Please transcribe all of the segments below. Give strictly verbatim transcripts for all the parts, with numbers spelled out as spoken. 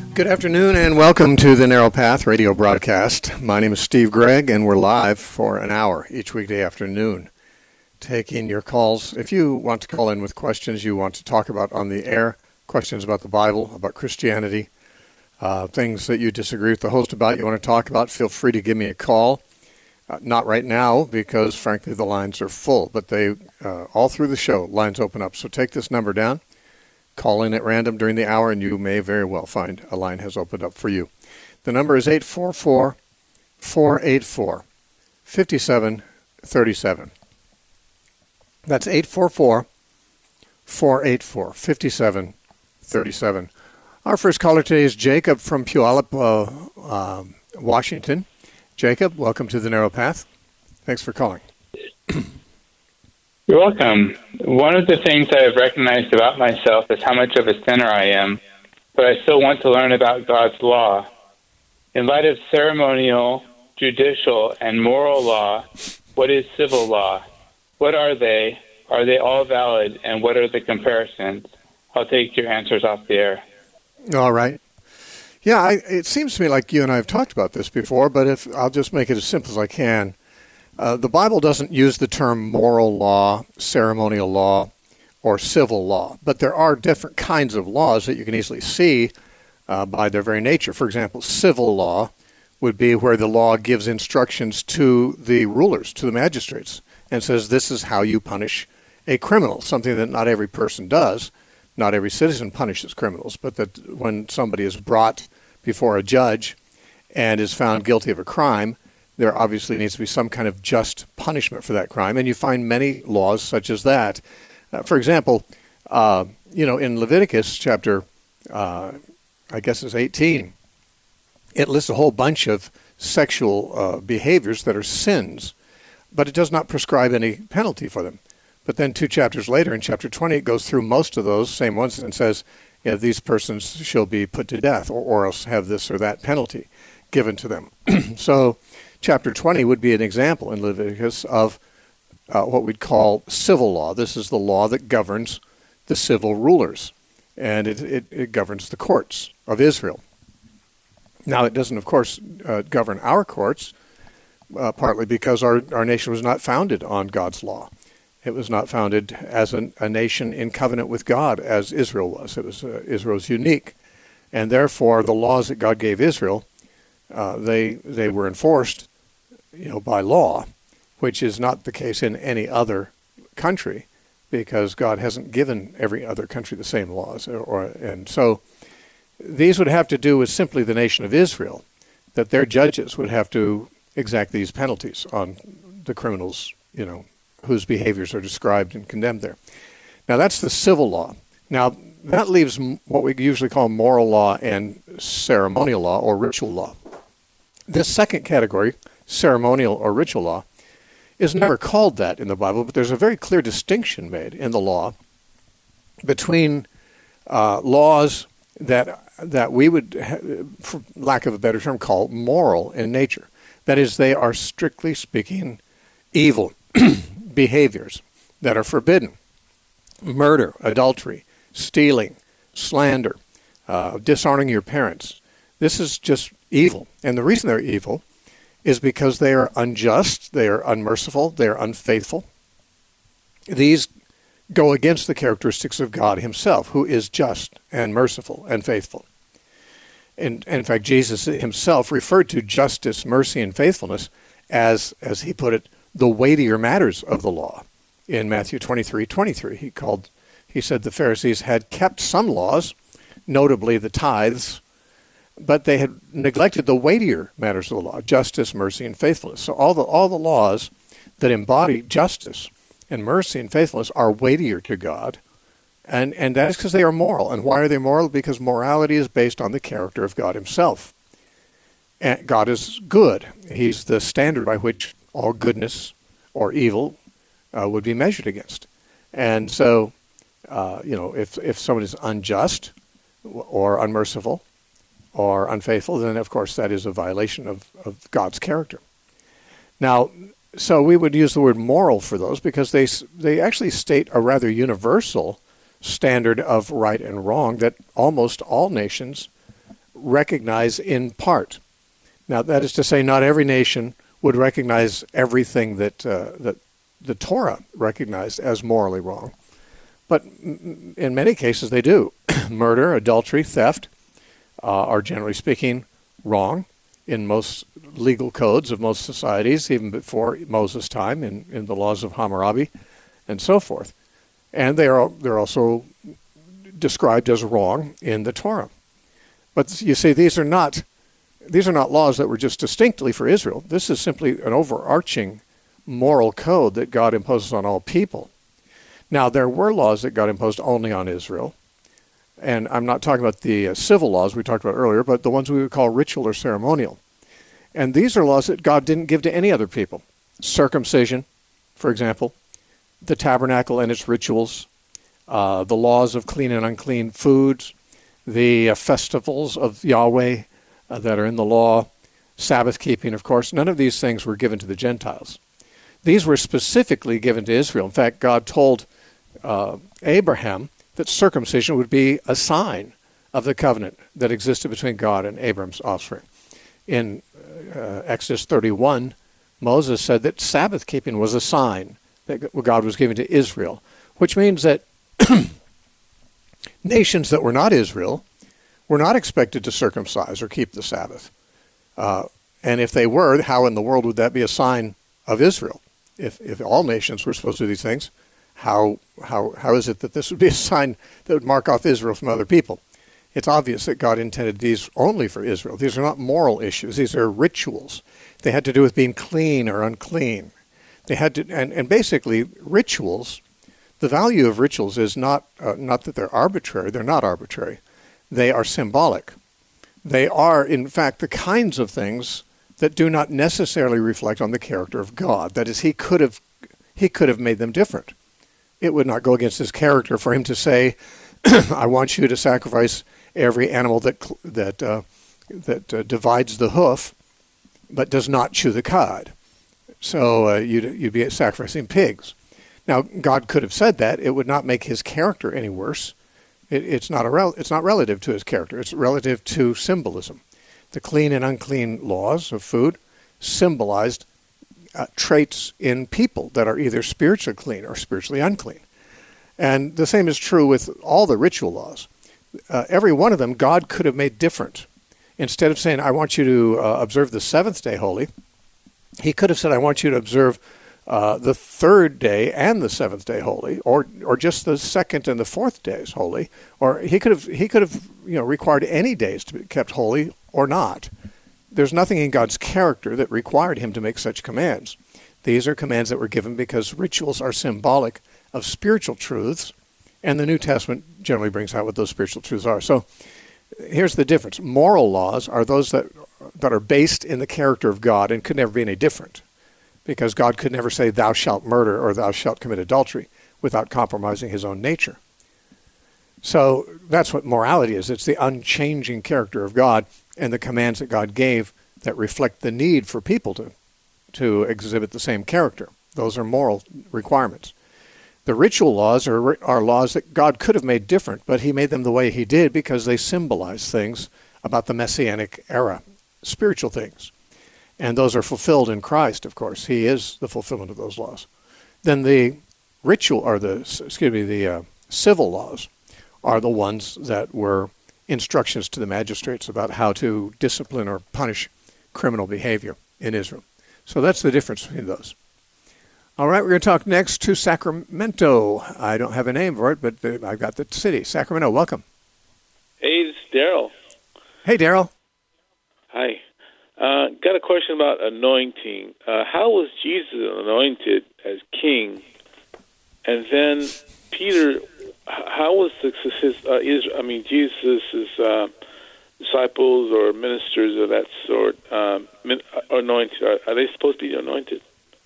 Good afternoon and welcome to the Narrow Path radio broadcast. My name is Steve Gregg and we're live for an hour each weekday afternoon, taking your calls. If you want to call in with questions you want to talk about on the air, questions about the Bible, about Christianity, uh, things that you disagree with the host about, you want to talk about, feel free to give me a call. Uh, not right now because, frankly, the lines are full, but they uh, all through the show, lines open up. So take this number down. Call in at random during the hour, and you may very well find a line has opened up for you. The number is eight four four, four eight four, five seven three seven. That's eight four four, four eight four, five seven three seven. Our first caller today is Jacob from Puyallup, uh, uh, Washington. Jacob, welcome to the Narrow Path. Thanks for calling. You're welcome. One of the things I have recognized about myself is how much of a sinner I am, but I still want to learn about God's law. In light of ceremonial, judicial, and moral law, what is civil law? What are they? Are they all valid? And what are the comparisons? I'll take your answers off the air. All right. Yeah, I, it seems to me like you and I have talked about this before, but if I'll just make it as simple as I can. Uh, the Bible doesn't use the term moral law, ceremonial law, or civil law, but there are different kinds of laws that you can easily see uh, by their very nature. For example, civil law would be where the law gives instructions to the rulers, to the magistrates, and says this is how you punish a criminal, something that not every person does. Not every citizen punishes criminals, but that when somebody is brought before a judge and is found guilty of a crime, there obviously needs to be some kind of just punishment for that crime, and you find many laws such as that. Uh, for example, uh, you know, in Leviticus chapter, uh, I guess it's eighteen, it lists a whole bunch of sexual uh, behaviors that are sins, but it does not prescribe any penalty for them. But then two chapters later, in chapter twenty, it goes through most of those same ones and says, you know, these persons shall be put to death, or, or else have this or that penalty given to them. So chapter twenty would be an example in Leviticus of uh, what we'd call civil law. This is the law that governs the civil rulers, and it, it, it governs the courts of Israel. Now, it doesn't, of course, uh, govern our courts, uh, partly because our, our nation was not founded on God's law. It was not founded as an, a nation in covenant with God as Israel was. It was uh, Israel's unique. And therefore, the laws that God gave Israel, uh, they they were enforced you know, by law, which is not the case in any other country, because God hasn't given every other country the same laws. Or, or and so these would have to do with simply the nation of Israel, that their judges would have to exact these penalties on the criminals, you know, whose behaviors are described and condemned there. Now, that's the civil law. Now, that leaves what we usually call moral law and ceremonial law or ritual law. This second category, ceremonial or ritual law, is never called that in the Bible, but there's a very clear distinction made in the law between uh, laws that that we would, for lack of a better term, call moral in nature. That is, they are strictly speaking evil behaviors that are forbidden. Murder, adultery, stealing, slander, uh, dishonoring your parents. This is just evil. And the reason they're evil is because they are unjust, they are unmerciful, they are unfaithful. These go against the characteristics of God himself, who is just and merciful and faithful. And, and in fact, Jesus himself referred to justice, mercy, and faithfulness as, as he put it, the weightier matters of the law. In Matthew twenty-three twenty-three, he called, he said the Pharisees had kept some laws, notably the tithes, but they had neglected the weightier matters of the law, justice, mercy, and faithfulness. So all the all the laws that embody justice and mercy and faithfulness are weightier to God, and, and that is because they are moral. And why are they moral? Because morality is based on the character of God himself. And God is good. He's the standard by which all goodness or evil uh, would be measured against. And so, uh, you know, if, if someone is unjust or unmerciful or unfaithful, then of course that is a violation of, of God's character. Now, so we would use the word moral for those because they they actually state a rather universal standard of right and wrong that almost all nations recognize in part. Now, that is to say, not every nation would recognize everything that uh, that the Torah recognized as morally wrong. But in many cases, they do. Murder, adultery, theft uh, are, generally speaking, wrong in most legal codes of most societies, even before Moses' time, in, in the laws of Hammurabi, and so forth. And they are they're also described as wrong in the Torah. But you see, these are not these are not laws that were just distinctly for Israel. This is simply an overarching moral code that God imposes on all people. Now, there were laws that God imposed only on Israel, and I'm not talking about the uh, civil laws we talked about earlier, but the ones we would call ritual or ceremonial. And these are laws that God didn't give to any other people. Circumcision, for example, the tabernacle and its rituals, uh, the laws of clean and unclean foods, the uh, festivals of Yahweh uh, that are in the law, Sabbath keeping, of course. None of these things were given to the Gentiles. These were specifically given to Israel. In fact, God told uh, Abraham that circumcision would be a sign of the covenant that existed between God and Abraham's offspring. In uh, Exodus thirty-one, Moses said that Sabbath keeping was a sign that God was giving to Israel, which means that nations that were not Israel were not expected to circumcise or keep the Sabbath. Uh, and if they were, how in the world would that be a sign of Israel? If if all nations were supposed to do these things, how how how is it that this would be a sign that would mark off Israel from other people? It's obvious that God intended these only for Israel. These are not moral issues. These are rituals. They had to do with being clean or unclean. They had to, and, and basically rituals, the value of rituals is not uh, not that they're arbitrary. They're not arbitrary. They are symbolic. They are, in fact, the kinds of things that do not necessarily reflect on the character of God. That is, he could have he could have made them different. It would not go against his character for him to say, I want you to sacrifice every animal that that uh, that uh, divides the hoof, but does not chew the cud. So uh, you'd, you'd be sacrificing pigs. Now, God could have said that. It would not make his character any worse. It, it's not a rel- it's not relative to his character. It's relative to symbolism. The clean and unclean laws of food symbolized uh, traits in people that are either spiritually clean or spiritually unclean. And the same is true with all the ritual laws. Uh, every one of them, God could have made different. Instead of saying, I want you to uh, observe the seventh day holy, he could have said, I want you to observe uh, the third day and the seventh day holy, or or just the second and the fourth days holy. Or he could have he could have you know required any days to be kept holy or not. There's nothing in God's character that required him to make such commands. These are commands that were given because rituals are symbolic of spiritual truths, and the New Testament generally brings out what those spiritual truths are. So here's the difference. Moral laws are those that that are based in the character of God and could never be any different, because God could never say, thou shalt murder or thou shalt commit adultery without compromising his own nature. So that's what morality is. It's the unchanging character of God and the commands that God gave that reflect the need for people to, to exhibit the same character. Those are moral requirements. The ritual laws are, are laws that God could have made different, but he made them the way he did because they symbolize things about the Messianic era, spiritual things. And those are fulfilled in Christ, of course. He is the fulfillment of those laws. Then the ritual, or the, excuse me, the uh, civil laws are the ones that were instructions to the magistrates about how to discipline or punish criminal behavior in Israel. So that's the difference between those. All right, we're going to talk next to Sacramento. I don't have a name for it, but I've got the city. Sacramento, welcome. Hey, this is Daryl. Hey, Daryl. Hi. Uh, got a question about anointing. Uh, how was Jesus anointed as king? And then Peter, how was the, his, uh, his, I mean, Jesus' uh, disciples or ministers of that sort um, anointed? Are, are they supposed to be anointed?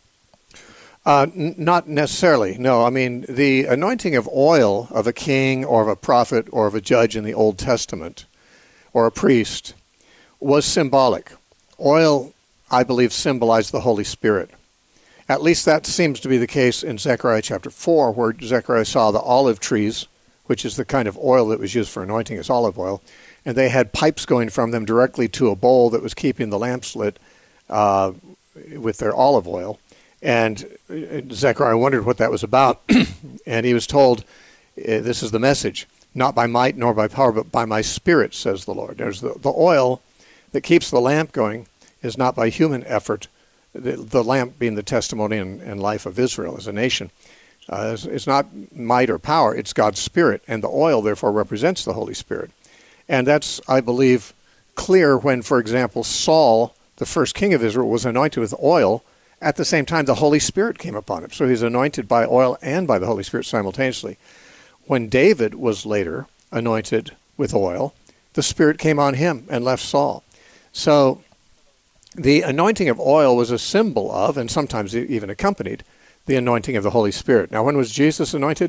Uh, n- not necessarily, no. I mean, the anointing of oil of a king or of a prophet or of a judge in the Old Testament or a priest was symbolic. Oil, I believe, symbolized the Holy Spirit. At least that seems to be the case in Zechariah chapter four, where Zechariah saw the olive trees, which is the kind of oil that was used for anointing as olive oil, and they had pipes going from them directly to a bowl that was keeping the lamps lit uh, with their olive oil. And Zechariah wondered what that was about, and he was told, this is the message, not by might nor by power, but by my Spirit, says the Lord. There's the, the oil that keeps the lamp going is not by human effort, the, the lamp being the testimony and, and life of Israel as a nation. Uh, it's, it's not might or power, it's God's Spirit, and the oil, therefore, represents the Holy Spirit. And that's, I believe, clear when, for example, Saul, the first king of Israel, was anointed with oil. At the same time, the Holy Spirit came upon him. So he's anointed by oil and by the Holy Spirit simultaneously. When David was later anointed with oil, the Spirit came on him and left Saul. So the anointing of oil was a symbol of, and sometimes even accompanied, the anointing of the Holy Spirit. Now, when was Jesus anointed?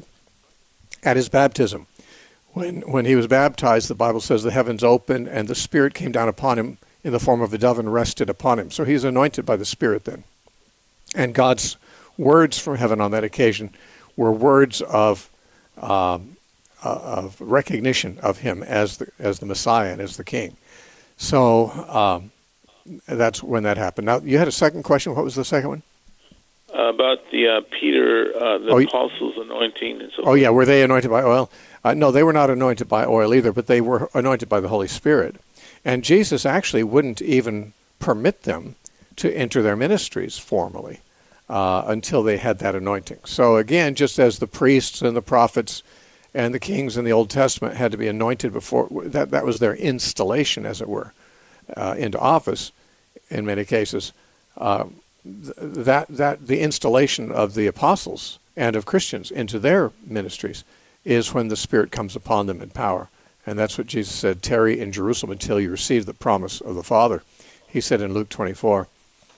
At his baptism. When, when he was baptized, the Bible says the heavens opened and the Spirit came down upon him in the form of a dove and rested upon him. So he's anointed by the Spirit then. And God's words from heaven on that occasion were words of um, uh, of recognition of him as the as the Messiah and as the King. So um, that's when that happened. Now, you had a second question. What was the second one? Uh, about the uh, Peter, uh, the oh, apostles' anointing and so forth. Oh, yeah. Were they anointed by oil? Uh, no, they were not anointed by oil either, but they were anointed by the Holy Spirit. And Jesus actually wouldn't even permit them to enter their ministries formally uh, until they had that anointing. So again, just as the priests and the prophets and the kings in the Old Testament had to be anointed before, that, that was their installation, as it were, uh, into office in many cases. Uh, th- that that the installation of the apostles and of Christians into their ministries is when the Spirit comes upon them in power. And that's what Jesus said, tarry in Jerusalem until you receive the promise of the Father. He said in Luke twenty-four.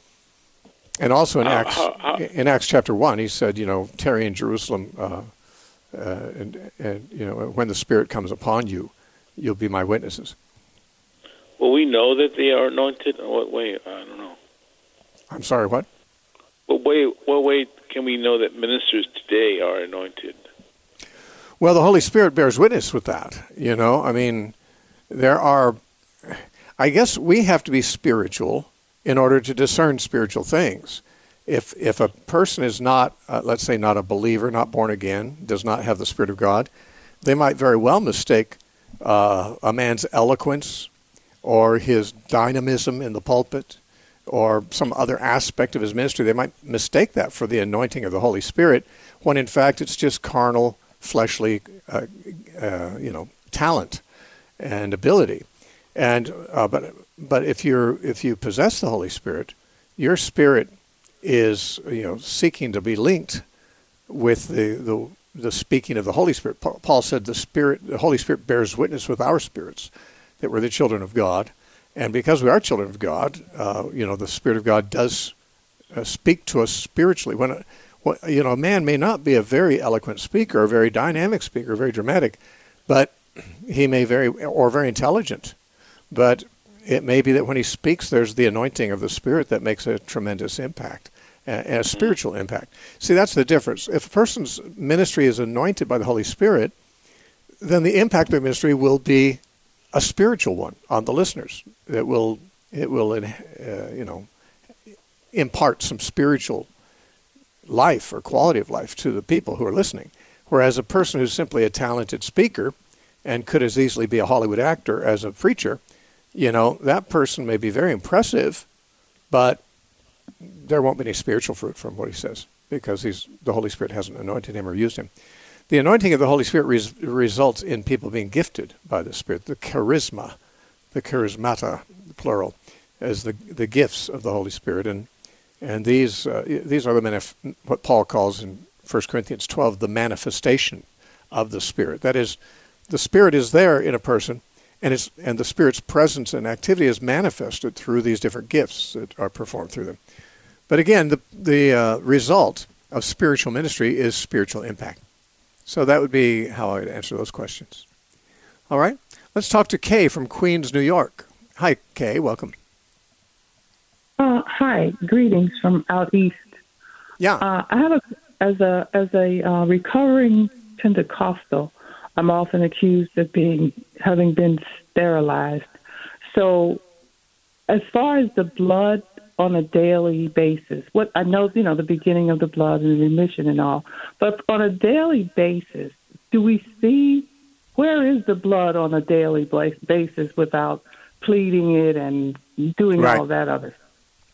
And also in uh, Acts uh, uh, in Acts chapter one, he said, you know, tarry in Jerusalem, uh, uh, and, and, you know, when the Spirit comes upon you, you'll be my witnesses. Well, we know that they are anointed. In what way? I don't know. I'm sorry, what? What way, what way can we know that ministers today are anointed? Well, the Holy Spirit bears witness with that. You know, I mean, there are, I guess we have to be spiritual in order to discern spiritual things. If if a person is not, uh, let's say, not a believer, not born again, does not have the Spirit of God, they might very well mistake uh, a man's eloquence or his dynamism in the pulpit or some other aspect of his ministry. They might mistake that for the anointing of the Holy Spirit, when in fact it's just carnal, fleshly, uh, uh, you know, talent and ability. And uh, but but if you're if you possess the Holy Spirit, your spirit is, you know, seeking to be linked with the the, the speaking of the Holy Spirit. Paul said the Spirit, the Holy Spirit bears witness with our spirits that we're the children of God, and because we are children of God, uh, you know, the Spirit of God does uh, speak to us spiritually. When Well, you know, a man may not be a very eloquent speaker, a very dynamic speaker, very dramatic, but he may very, or very intelligent. But it may be that when he speaks, there's the anointing of the Spirit that makes a tremendous impact, a, a spiritual impact. See, that's the difference. If a person's ministry is anointed by the Holy Spirit, then the impact of the ministry will be a spiritual one on the listeners. It will, it will, uh, you know, impart some spiritual life or quality of life to the people who are listening. Whereas a person who's simply a talented speaker and could as easily be a Hollywood actor as a preacher, you know, that person may be very impressive, but there won't be any spiritual fruit from what he says because he's the Holy Spirit hasn't anointed him or used him. The anointing of the Holy Spirit res- results in people being gifted by the Spirit. The charisma, the charismata, plural, as the the gifts of the Holy Spirit. And And these uh, these are the manif- what Paul calls in First Corinthians twelve the manifestation of the Spirit. That is, the Spirit is there in a person, and it's and the Spirit's presence and activity is manifested through these different gifts that are performed through them. But again, the the uh, result of spiritual ministry is spiritual impact. So that would be how I would answer those questions. All right, let's talk to Kay from Queens, New York. Hi, Kay. Welcome. Uh, hi, greetings from out east. Yeah, uh, I have a as a as a uh, recovering Pentecostal. I'm often accused of being having been sterilized. So, as far as the blood on a daily basis, what I know, you know, the beginning of the blood and the remission and all, but on a daily basis, do we see where is the blood on a daily basis without pleading it and doing right. all that other stuff?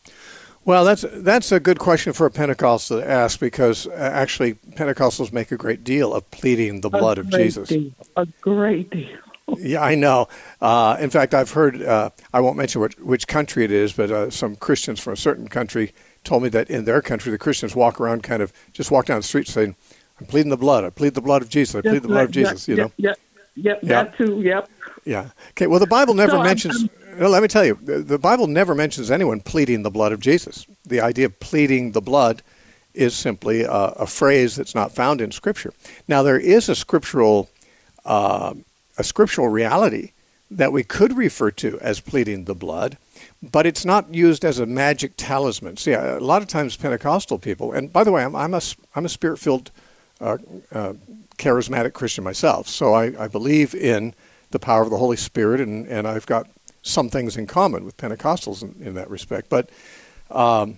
Well, that's that's a good question for a Pentecostal to ask, because uh, actually Pentecostals make a great deal of pleading the blood of Jesus. Deal. A great deal. Yeah, I know. Uh, in fact, I've heard, uh, I won't mention which, which country it is, but uh, some Christians from a certain country told me that in their country, the Christians walk around kind of, just walk down the street saying, I'm pleading the blood. I plead the blood of Jesus. I plead Just the blood like, of Jesus, yeah, you know. Yep, yep, yep, that too, yep. Yeah. Okay, well, the Bible never So I'm- mentions, I'm- well, let me tell you, the, the Bible never mentions anyone pleading the blood of Jesus. The idea of pleading the blood is simply a, a phrase that's not found in Scripture. Now, there is a scriptural uh, a scriptural reality that we could refer to as pleading the blood, but it's not used as a magic talisman. See, a lot of times Pentecostal people, and by the way, I'm, I'm a, I'm a spirit-filled, uh, uh, charismatic Christian myself, so I, I believe in the power of the Holy Spirit, and, and I've got some things in common with Pentecostals in, in that respect. But um,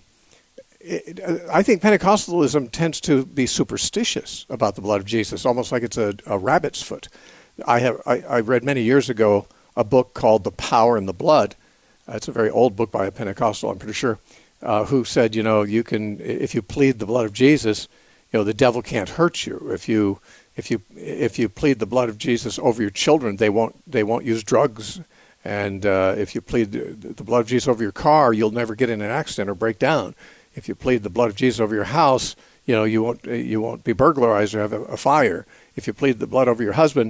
it, I think Pentecostalism tends to be superstitious about the blood of Jesus, almost like it's a, a rabbit's foot. I have I, I read many years ago a book called The Power in the Blood. Uh, it's a very old book by a Pentecostal, I'm pretty sure, uh, who said, you know, you can, if you plead the blood of Jesus, you know, the devil can't hurt you. If you if you if you plead the blood of Jesus over your children, they won't they won't use drugs. And uh, if you plead the, the blood of Jesus over your car, you'll never get in an accident or break down. If you plead the blood of Jesus over your house, you know, you won't you won't be burglarized or have a, a fire. If you plead the blood over your husband,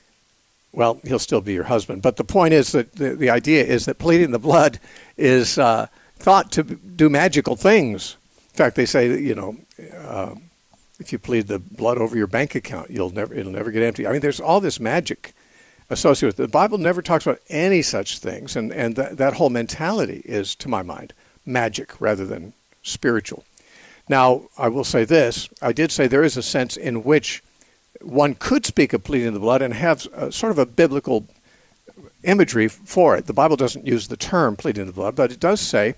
well, he'll still be your husband. But the point is that the, the idea is that pleading the blood is uh, thought to do magical things. In fact, they say that, you know, uh, if you plead the blood over your bank account, you'll never it'll never get empty. I mean, there's all this magic associated with it. The Bible never talks about any such things, and, and that, that whole mentality is, to my mind, magic rather than spiritual. Now, I will say this. I did say there is a sense in which one could speak of pleading the blood and have a, sort of a biblical imagery for it. The Bible doesn't use the term pleading the blood, but it does say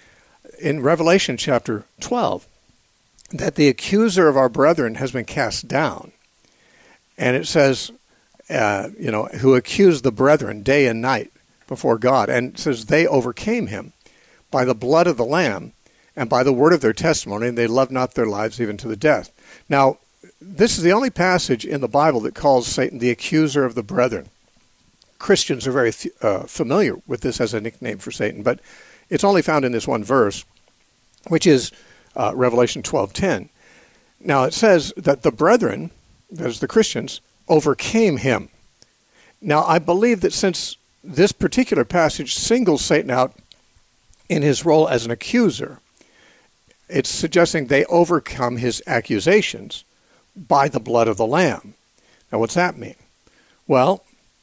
in Revelation chapter twelve that the accuser of our brethren has been cast down. And it says, uh, you know, who accused the brethren day and night before God. And it says they overcame him by the blood of the Lamb and by the word of their testimony, and they loved not their lives even to the death. Now, this is the only passage in the Bible that calls Satan the accuser of the brethren. Christians are very uh, familiar with this as a nickname for Satan, but it's only found in this one verse, which is uh, Revelation twelve ten. Now, it says that the brethren, that is the Christians, overcame him. Now, I believe that since this particular passage singles Satan out in his role as an accuser, it's suggesting they overcome his accusations by the blood of the Lamb. Now, what's that mean? Well,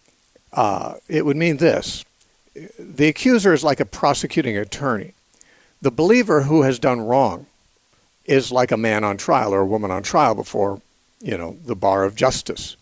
uh, it would mean this. The accuser is like a prosecuting attorney. The believer who has done wrong is like a man on trial or a woman on trial before, you know, the bar of justice.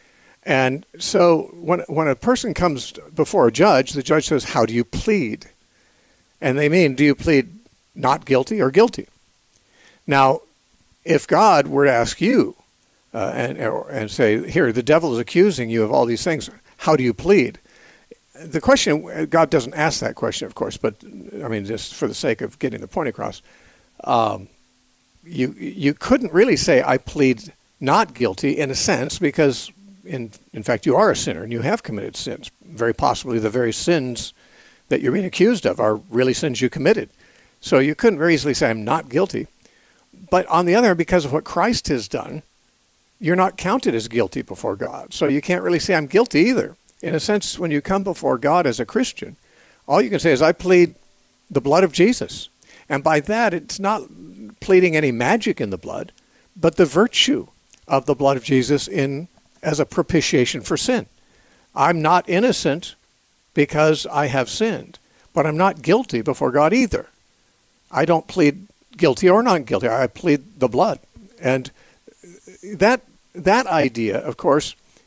And so when when a person comes before a judge, the judge says, how do you plead? And they mean, do you plead not guilty or guilty? Now, if God were to ask you uh, and, and say, here, the devil is accusing you of all these things, how do you plead? The question, God doesn't ask that question, of course, but I mean, just for the sake of getting the point across, um, you you couldn't really say, I plead not guilty in a sense, because in in fact you are a sinner and you have committed sins. Very possibly the very sins that you're being accused of are really sins you committed. So you couldn't very easily say, I'm not guilty. But on the other hand, because of what Christ has done, you're not counted as guilty before God. So you can't really say I'm guilty either. In a sense, when you come before God as a Christian, all you can say is, I plead the blood of Jesus. And by that, it's not pleading any magic in the blood, but the virtue of the blood of Jesus in as a propitiation for sin. I'm not innocent because I have sinned, but I'm not guilty before God either. I don't plead guilty or not guilty. I plead the blood. And that that idea, of course,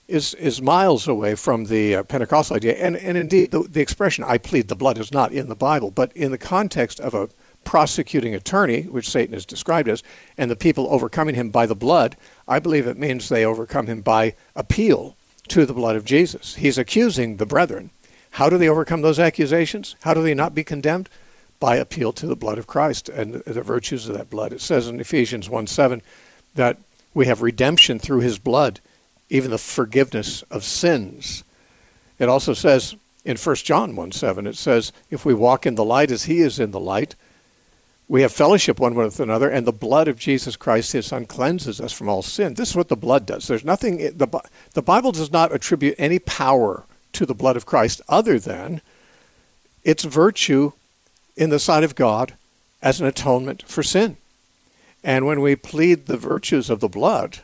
is is miles away from the uh, Pentecostal idea. And, and indeed, the, the expression, I plead the blood, is not in the Bible, but in the context of a prosecuting attorney, which Satan is described as, and the people overcoming him by the blood, I believe it means they overcome him by appeal to the blood of Jesus. He's accusing the brethren. How do they overcome those accusations? How do they not be condemned? By appeal to the blood of Christ and the virtues of that blood. It says in Ephesians one seven that we have redemption through his blood, even the forgiveness of sins. It also says in First John one seven, it says, if we walk in the light as he is in the light, we have fellowship one with another, and the blood of Jesus Christ, his Son, cleanses us from all sin. This is what the blood does. There's nothing, the, the Bible does not attribute any power to the blood of Christ other than its virtue in the sight of God as an atonement for sin. And when we plead the virtues of the blood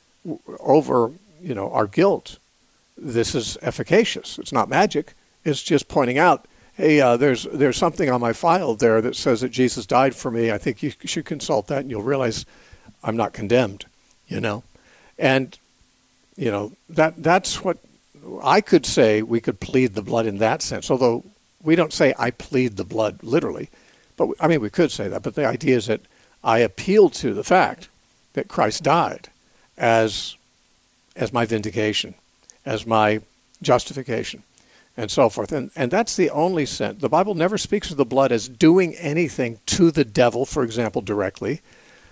over, you know, our guilt, this is efficacious. It's not magic. It's just pointing out, hey, uh, there's there's something on my file there that says that Jesus died for me. I think you should consult that, and you'll realize I'm not condemned, you know. And, you know, that that's what I could say. We could plead the blood in that sense, although we don't say I plead the blood literally. But, I mean, we could say that. But the idea is that I appeal to the fact that Christ died as as my vindication, as my justification, and so forth. And and that's the only sense. The Bible never speaks of the blood as doing anything to the devil, for example, directly.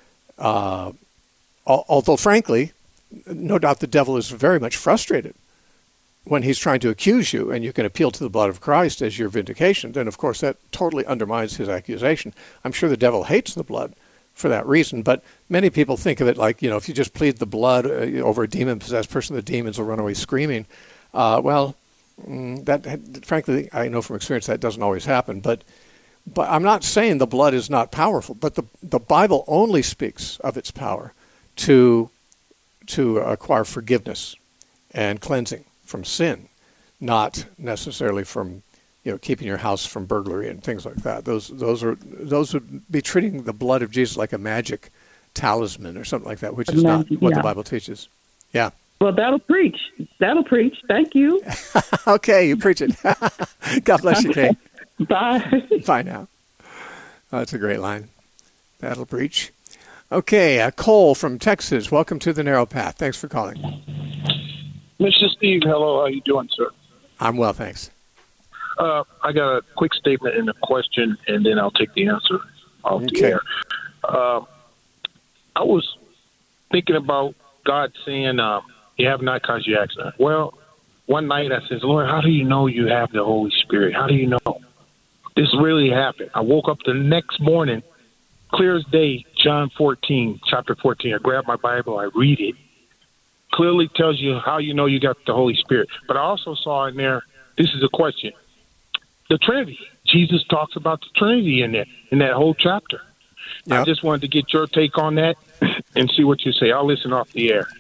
Uh, although, frankly, no doubt the devil is very much frustrated when he's trying to accuse you, and you can appeal to the blood of Christ as your vindication. Then, of course, that totally undermines his accusation. I'm sure the devil hates the blood for that reason, but many people think of it like, you know, if you just plead the blood uh, over a demon-possessed person, the demons will run away screaming. Uh, well, mm, that, frankly, I know from experience that doesn't always happen, but but I'm not saying the blood is not powerful, but the the Bible only speaks of its power to to acquire forgiveness and cleansing from sin, not necessarily from, you know, keeping your house from burglary and things like that. Those those are those would be treating the blood of Jesus like a magic talisman or something like that, which is not what yeah. the Bible teaches. Yeah. Well, that'll preach. That'll preach. Thank you. Okay, you preach it. God bless you, Kate. Bye. Bye now. Oh, that's a great line. That'll preach. Okay, uh, Cole from Texas. Welcome to the Narrow Path. Thanks for calling. Mister Steve, hello. How you doing, sir? I'm well, thanks. Uh, I got a quick statement and a question, and then I'll take the answer off okay. the air. Uh, I was thinking about God saying, uh, you have not because you ask not. Well, one night I says, Lord, how do you know you have the Holy Spirit? How do you know? This really happened. I woke up the next morning, clear as day, John fourteen, chapter fourteen. I grab my Bible, I read it. Clearly tells you how you know you got the Holy Spirit. But I also saw in there, this is a question, the Trinity. Jesus talks about the Trinity in there, in that whole chapter. Yep. I just wanted to get your take on that and see what you say. I'll listen off the air.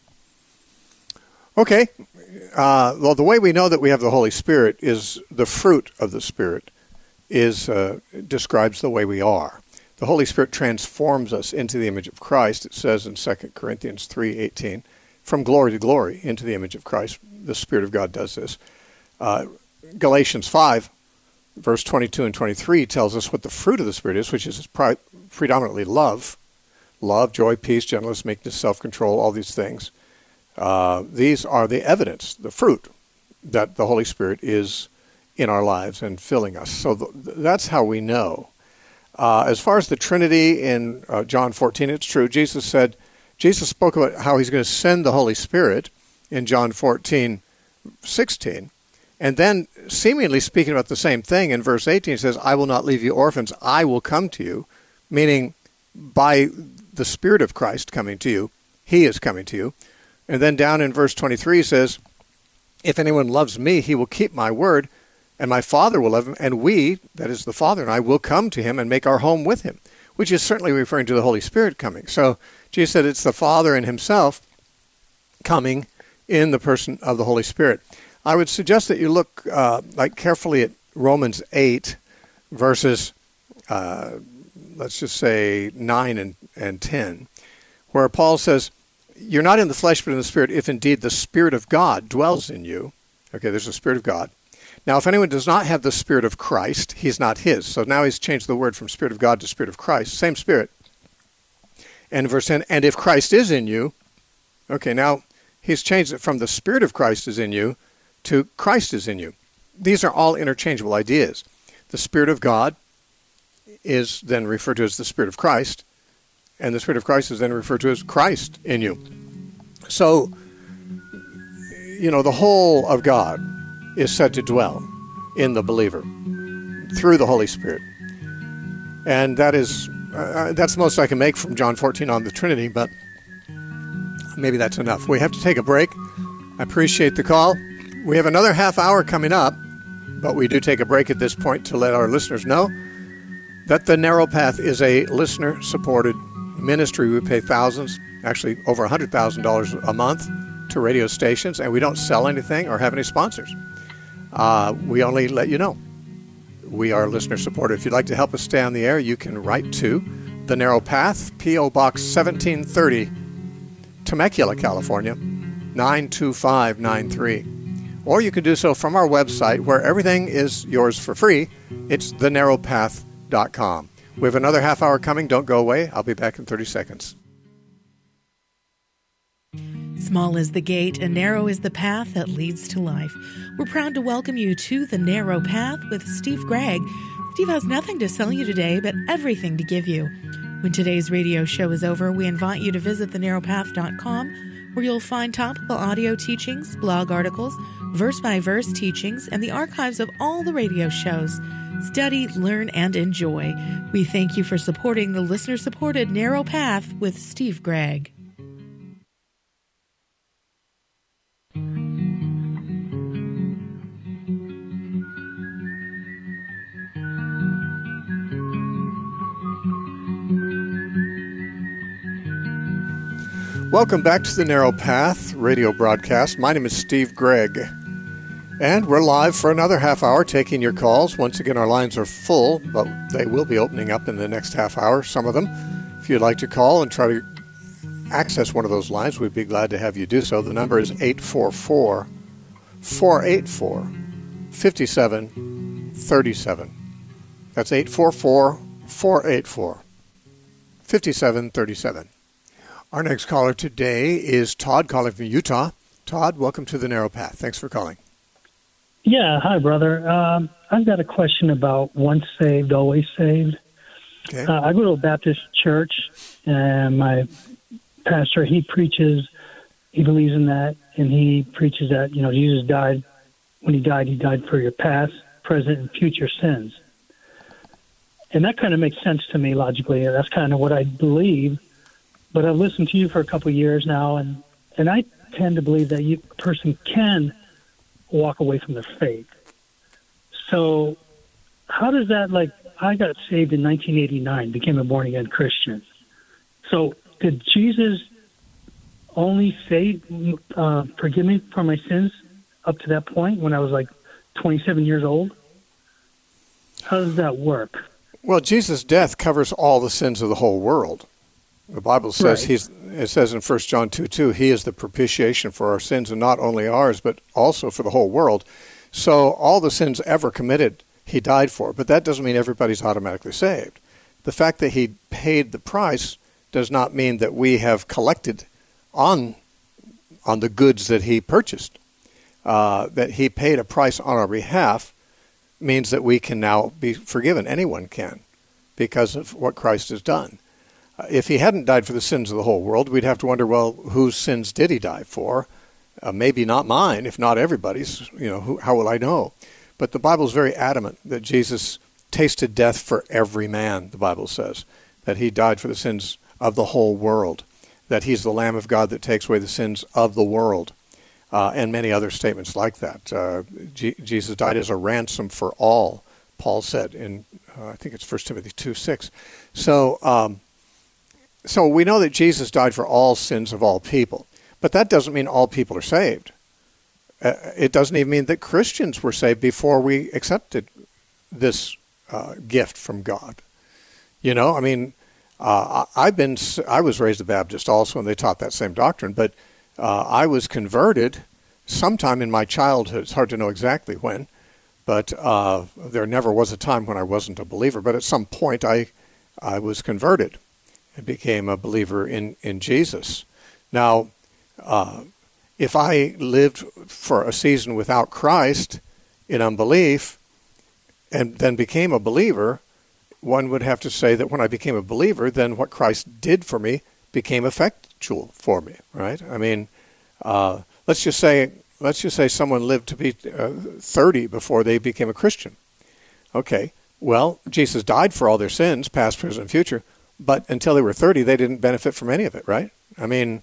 Okay. Uh, well, the way we know that we have the Holy Spirit is the fruit of the Spirit is uh, describes the way we are. The Holy Spirit transforms us into the image of Christ. It says in Second Corinthians three eighteen, from glory to glory into the image of Christ. The Spirit of God does this. Uh, Galatians five, verse twenty-two and twenty-three tells us what the fruit of the Spirit is, which is pre- predominantly love. Love, joy, peace, gentleness, meekness, self-control, all these things. Uh, these are the evidence, the fruit, that the Holy Spirit is in our lives and filling us. So th- that's how we know. Uh, as far as the Trinity in uh, John fourteen, it's true. Jesus said, Jesus spoke about how he's going to send the Holy Spirit in John fourteen sixteen. And then, seemingly speaking about the same thing, in verse eighteen, he says, I will not leave you orphans, I will come to you, meaning by the Spirit of Christ coming to you, he is coming to you. And then down in verse twenty-three, he says, if anyone loves me, he will keep my word, and my Father will love him, and we, that is the Father and I, will come to him and make our home with him, which is certainly referring to the Holy Spirit coming. So Jesus said it's the Father and himself coming in the person of the Holy Spirit. I would suggest that you look uh, like carefully at Romans eight, verses, uh, let's just say nine and, and ten, where Paul says, you're not in the flesh but in the Spirit, if indeed the Spirit of God dwells in you. Okay, there's the Spirit of God. Now, if anyone does not have the Spirit of Christ, he's not his. So now he's changed the word from Spirit of God to Spirit of Christ. Same Spirit. And verse ten, and if Christ is in you, okay, now he's changed it from the Spirit of Christ is in you to Christ is in you. These are all interchangeable ideas. The Spirit of God is then referred to as the Spirit of Christ, and the Spirit of Christ is then referred to as Christ in you. So, you know, the whole of God is said to dwell in the believer through the Holy Spirit. And that is, uh, that's the most I can make from John fourteen on the Trinity, but maybe that's enough. We have to take a break. I appreciate the call. We have another half hour coming up, but we do take a break at this point to let our listeners know that The Narrow Path is a listener-supported ministry. We pay thousands, actually over one hundred thousand dollars a month to radio stations, and we don't sell anything or have any sponsors. Uh, we only let you know. We are listener-supported. If you'd like to help us stay on the air, you can write to The Narrow Path, P O. Box seventeen thirty, Temecula, California, nine two five nine three. Or you can do so from our website, where everything is yours for free. It's the narrow path dot com. We have another half hour coming. Don't go away. I'll be back in thirty seconds. Small is the gate and narrow is the path that leads to life. We're proud to welcome you to The Narrow Path with Steve Gregg. Steve has nothing to sell you today, but everything to give you. When today's radio show is over, we invite you to visit the narrow path dot com, where you'll find topical audio teachings, blog articles, verse-by-verse teachings, and the archives of all the radio shows. Study, learn, and enjoy. We thank you for supporting the listener-supported Narrow Path with Steve Gregg. Welcome back to the Narrow Path radio broadcast. My name is Steve Gregg, and we're live for another half hour taking your calls. Once again, our lines are full, but they will be opening up in the next half hour, some of them. If you'd like to call and try to access one of those lines, we'd be glad to have you do so. The number is eight four four, four eight four, five seven three seven. That's eight four four, four eight four, five seven three seven. Our next caller today is Todd, calling from Utah. Todd, welcome to the Narrow Path. Thanks for calling. Yeah, hi, brother. Um, I've got a question about once saved, always saved. Okay. Uh, I go to a Baptist church, and my pastor, he preaches, he believes in that, and he preaches that, you know, Jesus died, when he died, he died for your past, present, and future sins. And that kind of makes sense to me logically. That's kind of what I believe. But I've listened to you for a couple of years now, and, and I tend to believe that you, a person can walk away from their faith. So how does that, like, I got saved in nineteen eighty-nine, became a born-again Christian. So did Jesus only say, uh, forgive me for my sins up to that point when I was like twenty-seven years old? How does that work? Well, Jesus' death covers all the sins of the whole world. The Bible says Right. he's. It says in First John two two, he is the propitiation for our sins, and not only ours, but also for the whole world. So all the sins ever committed, he died for. But that doesn't mean everybody's automatically saved. The fact that he paid the price does not mean that we have collected on on the goods that he purchased. Uh, that he paid a price on our behalf means that we can now be forgiven. Anyone can, because of what Christ has done. If he hadn't died for the sins of the whole world, we'd have to wonder, well, whose sins did he die for? Uh, maybe not mine, if not everybody's. You know, who, how will I know? But the Bible is very adamant that Jesus tasted death for every man, the Bible says, that he died for the sins of the whole world, that he's the Lamb of God that takes away the sins of the world, uh, and many other statements like that. Uh, G- Jesus died as a ransom for all, Paul said in, uh, I think it's First Timothy two six. So, um, So we know that Jesus died for all sins of all people, but that doesn't mean all people are saved. Uh, it doesn't even mean that Christians were saved before we accepted this uh, gift from God. You know, I mean, Uh, I, I've been, I was raised a Baptist also, and they taught that same doctrine, but uh, I was converted sometime in my childhood. It's hard to know exactly when, but uh, there never was a time when I wasn't a believer. But at some point, I, I was converted and became a believer in, in Jesus. Now, uh, if I lived for a season without Christ in unbelief and then became a believer, one would have to say that when I became a believer, then what Christ did for me became effectual for me, right? I mean, uh, let's just say let's just say someone lived to be uh, thirty before they became a Christian. Okay, well, Jesus died for all their sins, past, present, and future, but until they were thirty, they didn't benefit from any of it, right? I mean,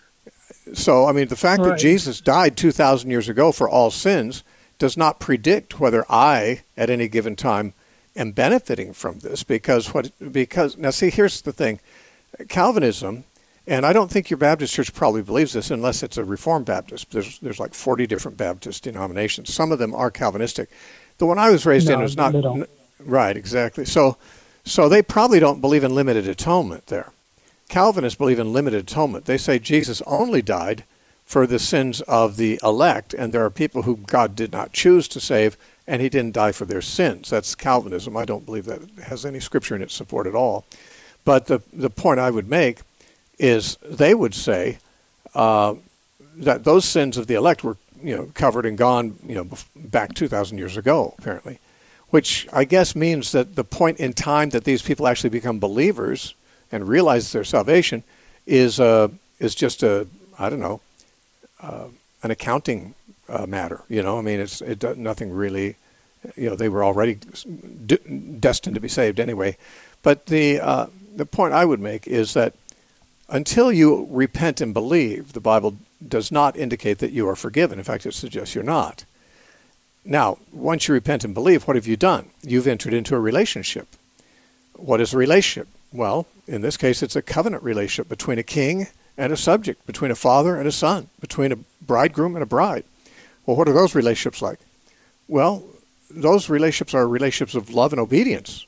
so, I mean, the fact right. that Jesus died two thousand years ago for all sins does not predict whether I, at any given time, am benefiting from this, because what because now see, here's the thing. Calvinism, and I don't think your Baptist church probably believes this unless it's a Reformed Baptist. There's there's like forty different Baptist denominations. Some of them are Calvinistic. The one I was raised no, in was not n- right, exactly. So so they probably don't believe in limited atonement there. Calvinists believe in limited atonement. They say Jesus only died for the sins of the elect, and there are people who God did not choose to save, and he didn't die for their sins. That's Calvinism. I don't believe that has any scripture in its support at all. But the the point I would make is they would say uh, that those sins of the elect were, you know, covered and gone, you know, back two thousand years ago, apparently, which I guess means that the point in time that these people actually become believers and realize their salvation is uh, is just a, I don't know, uh, an accounting uh, matter. You know, I mean, it's it does nothing really. You know, they were already d- destined to be saved anyway. But the uh, the point I would make is that until you repent and believe, the Bible does not indicate that you are forgiven. In fact, it suggests you're not. Now, once you repent and believe, what have you done? You've entered into a relationship. What is a relationship? Well, in this case, it's a covenant relationship between a king and a subject, between a father and a son, between a bridegroom and a bride. Well, what are those relationships like? Well, those relationships are relationships of love and obedience.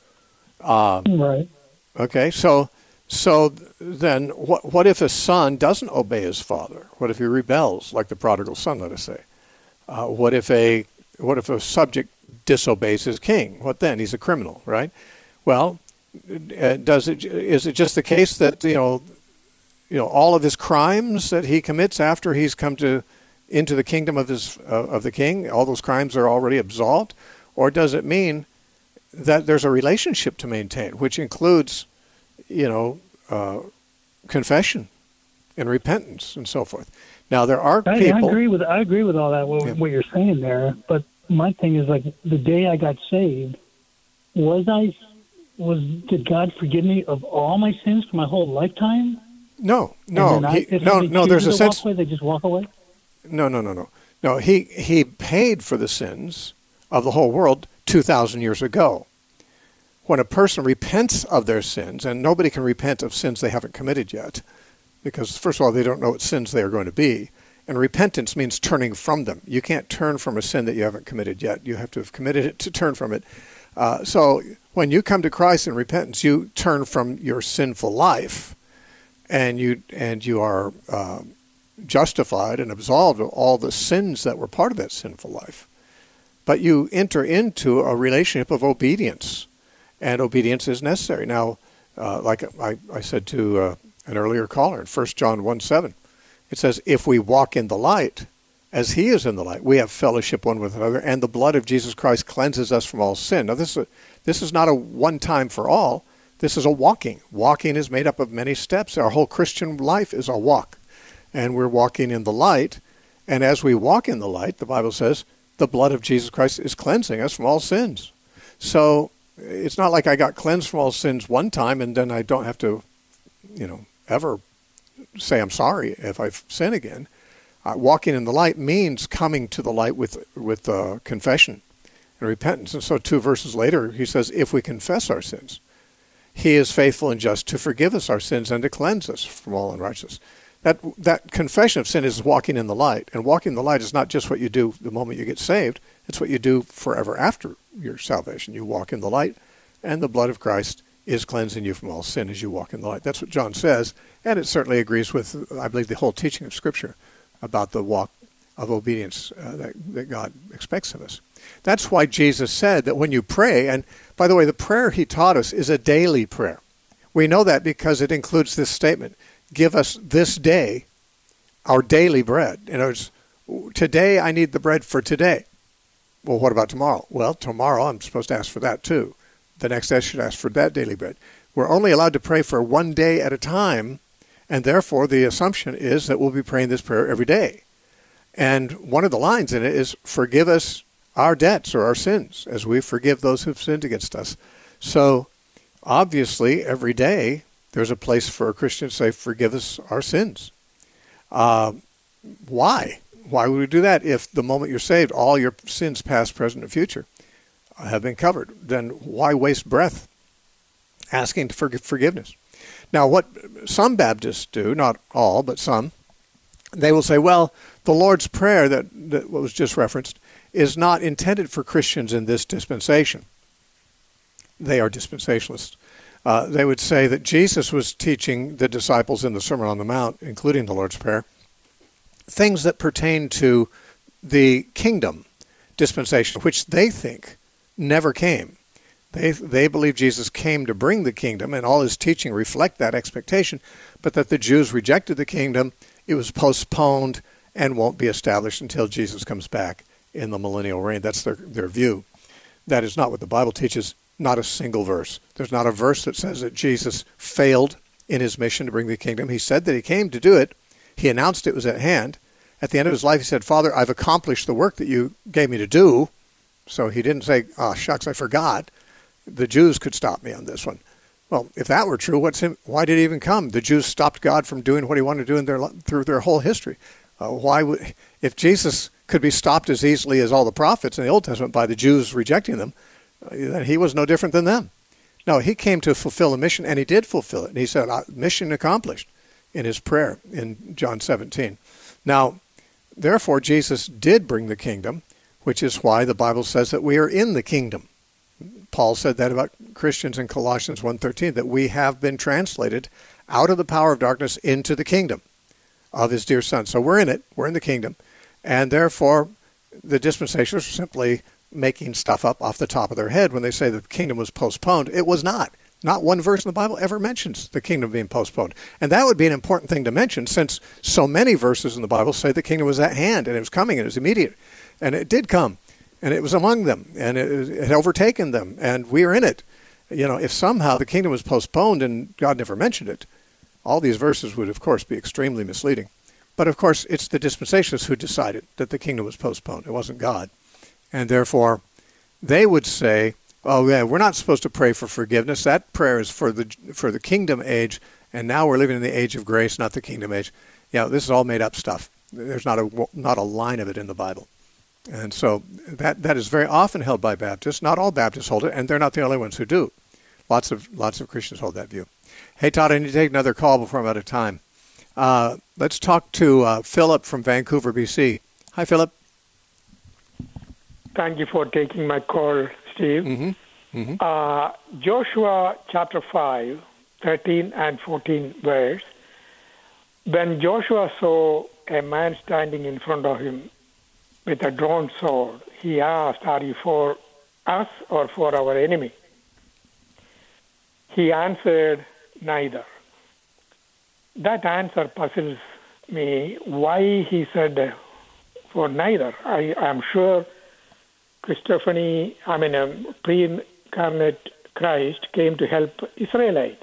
Uh, right. Okay, so so then what what if a son doesn't obey his father? What if he rebels, like the prodigal son, let us say? Uh, what if a what if a subject disobeys his king? What then? He's a criminal, right? Well, uh, does it is it just the case that you know you know all of his crimes that he commits after he's come to into the kingdom of his uh, of the king, all those crimes are already absolved, or does it mean that there's a relationship to maintain, which includes, you know, uh, confession and repentance and so forth? Now there are I, people. I agree with I agree with all that. What, Yeah. what you're saying there, but my thing is like the day I got saved, was I was did God forgive me of all my sins for my whole lifetime? No, no, And then I, he, if no, somebody no. There's a chooses to walk sense. away, they just walk away. No, no, no, no, no. He he paid for the sins of the whole world two thousand years ago. When a person repents of their sins, and nobody can repent of sins they haven't committed yet, because first of all, they don't know what sins they are going to be. And repentance means turning from them. You can't turn from a sin that you haven't committed yet. You have to have committed it to turn from it. Uh, so when you come to Christ in repentance, you turn from your sinful life, and you and you are uh, justified and absolved of all the sins that were part of that sinful life. But you enter into a relationship of obedience, and obedience is necessary. Now, uh, like I, I said to uh, an earlier caller in First John one seven, it says, if we walk in the light, as he is in the light, we have fellowship one with another, and the blood of Jesus Christ cleanses us from all sin. Now, this is a, this is not a one time for all. This is a walking. Walking is made up of many steps. Our whole Christian life is a walk, and we're walking in the light. And as we walk in the light, the Bible says, the blood of Jesus Christ is cleansing us from all sins. So it's not like I got cleansed from all sins one time and then I don't have to, you know, ever say I'm sorry if I sin again. Uh, walking in the light means coming to the light with with uh, confession and repentance. And so two verses later, he says, if we confess our sins, he is faithful and just to forgive us our sins and to cleanse us from all unrighteousness. That that confession of sin is walking in the light. And walking in the light is not just what you do the moment you get saved. It's what you do forever after your salvation. You walk in the light, and the blood of Christ is cleansing you from all sin as you walk in the light. That's what John says, and it certainly agrees with, I believe, the whole teaching of Scripture about the walk of obedience uh, that, that God expects of us. That's why Jesus said that when you pray, and by the way, the prayer he taught us is a daily prayer. We know that because it includes this statement, give us this day our daily bread. In other words, today I need the bread for today. Well, what about tomorrow? Well, tomorrow I'm supposed to ask for that too. The next day I should ask for that daily bread. We're only allowed to pray for one day at a time, and therefore the assumption is that we'll be praying this prayer every day. And one of the lines in it is, forgive us our debts or our sins as we forgive those who've sinned against us. So obviously every day there's a place for a Christian to say, forgive us our sins. Uh, why? Why would we do that if the moment you're saved, all your sins past, present, and future have been covered? Then why waste breath asking for forgiveness? Now, what some Baptists do, not all, but some, they will say, well, the Lord's Prayer that, that was just referenced is not intended for Christians in this dispensation. They are dispensationalists. Uh, they would say that Jesus was teaching the disciples in the Sermon on the Mount, including the Lord's Prayer, things that pertain to the kingdom dispensation, which they think never came. They they believe Jesus came to bring the kingdom, and all his teaching reflect that expectation, but that the Jews rejected the kingdom, it was postponed, and won't be established until Jesus comes back in the millennial reign. That's their, their view. That is not what the Bible teaches, not a single verse. There's not a verse that says that Jesus failed in his mission to bring the kingdom. He said that he came to do it. He announced it was at hand. At the end of his life, he said, Father, I've accomplished the work that you gave me to do. So he didn't say, oh, shucks, I forgot. The Jews could stop me on this one. Well, if that were true, what's him, why did he even come? The Jews stopped God from doing what he wanted to do in their, through their whole history. Uh, why would, if Jesus could be stopped as easily as all the prophets in the Old Testament by the Jews rejecting them, uh, then he was no different than them. No, he came to fulfill a mission, and he did fulfill it. And he said, mission accomplished in his prayer in John seventeen. Now, therefore, Jesus did bring the kingdom, which is why the Bible says that we are in the kingdom. Paul said that about Christians in Colossians one thirteen, that we have been translated out of the power of darkness into the kingdom of his dear Son. So we're in it. We're in the kingdom. And therefore, the dispensationalists are simply making stuff up off the top of their head when they say the kingdom was postponed. It was not. Not one verse in the Bible ever mentions the kingdom being postponed. And that would be an important thing to mention, since so many verses in the Bible say the kingdom was at hand, and it was coming, and it was immediate. And it did come, and it was among them, and it, it had overtaken them, and we are in it. You know, if somehow the kingdom was postponed and God never mentioned it, all these verses would, of course, be extremely misleading. But, of course, it's the dispensationalists who decided that the kingdom was postponed. It wasn't God. And therefore, they would say, oh, yeah, we're not supposed to pray for forgiveness. That prayer is for the for the kingdom age, and now we're living in the age of grace, not the kingdom age. Yeah, this is all made-up stuff. There's not a not a line of it in the Bible. And so that that is very often held by Baptists. Not all Baptists hold it, and they're not the only ones who do. Lots of lots of Christians hold that view. Hey, Todd, I need to take another call before I'm out of time. Uh, let's talk to uh, Philip from Vancouver, B C. Hi, Philip. Thank you for taking my call, Steve. Mm-hmm. Mm-hmm. Uh, Joshua chapter five, thirteen and fourteen verse. When Joshua saw a man standing in front of him with a drawn sword, he asked, are you for us or for our enemy? He answered, neither. That answer puzzles me. Why he said for neither? I am sure Christophany, I mean, a pre-incarnate Christ came to help Israelites.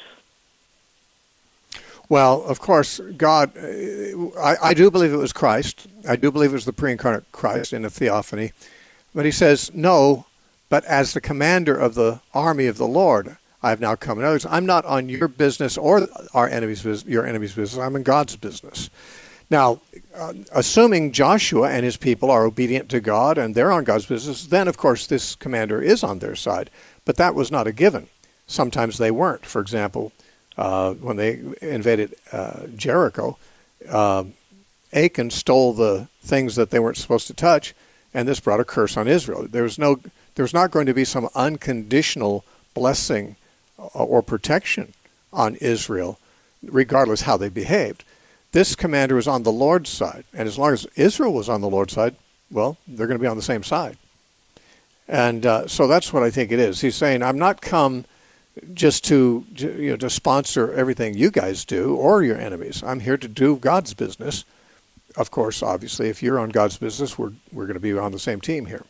Well, of course, God, I, I do believe it was Christ. I do believe it was the pre-incarnate Christ in a theophany. But he says, no, but as the commander of the army of the Lord, I have now come. In other words, I'm not on your business or our enemy's business, your enemy's business. I'm in God's business. Now, uh, assuming Joshua and his people are obedient to God and they're on God's business, then, of course, this commander is on their side. But that was not a given. Sometimes they weren't. For example, uh, when they invaded uh, Jericho, uh, Achan stole the things that they weren't supposed to touch, and this brought a curse on Israel. There was no, there was not going to be some unconditional blessing or protection on Israel, regardless how they behaved. This commander was on the Lord's side, and as long as Israel was on the Lord's side, well, they're going to be on the same side. And uh, so that's what I think it is. He's saying, I'm not come just to, you know, to sponsor everything you guys do or your enemies. I'm here to do God's business. Of course, obviously, if you're on God's business, we're we're going to be on the same team here.